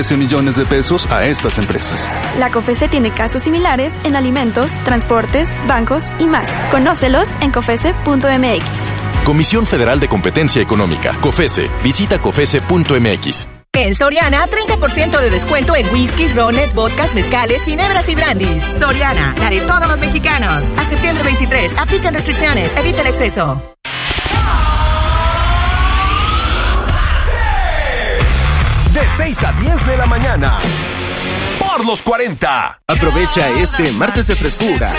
13 millones de pesos a estas empresas. La COFESE tiene casos similares en alimentos, transportes, bancos y más. Conócelos en cofese.mx. Comisión Federal de Competencia Económica. COFESE. Visita cofese.mx. En Soriana, 30% de descuento en whiskies, rones, vodkas, mezcales, ginebras y brandies. Soriana, la de todos los mexicanos. A septiembre 23, aplican restricciones, evita el exceso. De 6 a 10 de la mañana. Por los 40. Aprovecha este martes de frescura